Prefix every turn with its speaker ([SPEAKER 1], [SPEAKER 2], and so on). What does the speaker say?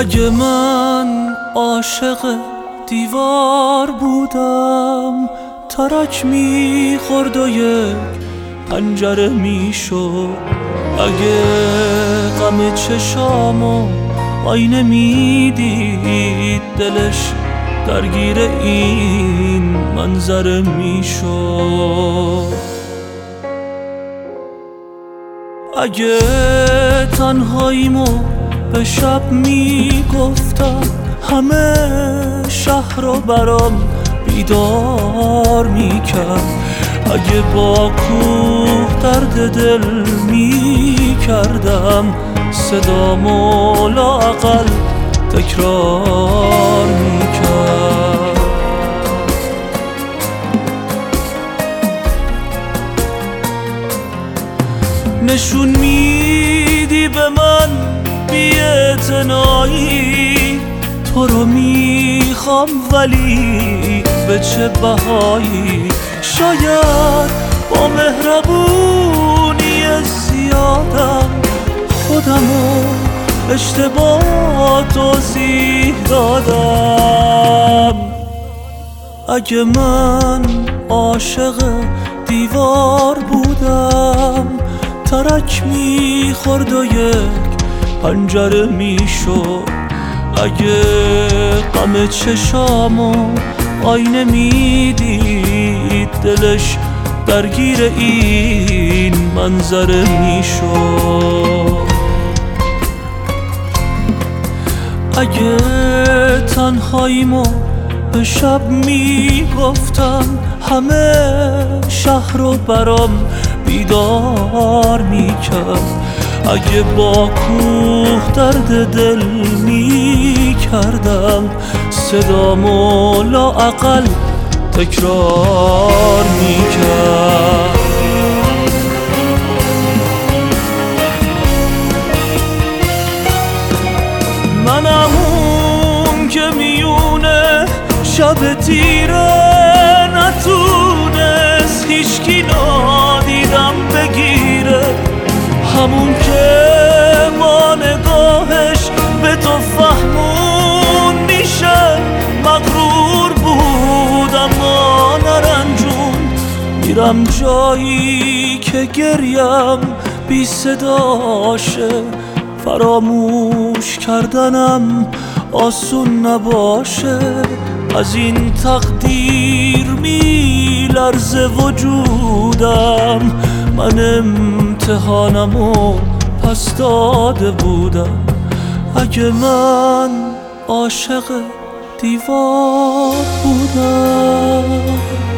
[SPEAKER 1] اگه من عاشق دیوار بودم، ترک میخورد و یک پنجره میشد. اگه غم چشامو آینه میدید، دلش درگیر این منظره میشد. اگه تنهاییمو به شب میگفتم، همه شهر رو برام بیدار میکرد. اگه با کوه درد دل میکردم، صدامو لااقل تکرار میکرد. نشون میدی به من بی‌اعتنایی، تو رو میخوام ولی به چه بهایی؟ شاید با مهربونی زیادم خودمو اشتباه توضیح دادم. اگه من عاشق دیوار بودم، ترک میخورد و یک پنجره میشد. اگه غم چشامو آینه میدید، دلش درگیر این منظره میشد. اگه تنهاییمو به شب میگفتم، همه شهر رو برام بیدار میکرد. اگه با کوه درد دل میکردم، صدامو لااقل تکرار میکرد. منم اون که میونه شب تیره نتونست هیچکی نادیدم بگیره، همون که با نگاهش به تو فهمون میشه مغرور بود اما نرنجون. میرم جایی که گریم بی صداشه، فراموش کردنم آسون نباشه. از این تقدیر میلرزه وجودم، من امتحانمو پس داده بودم. اگه من عاشق دیوار بودم.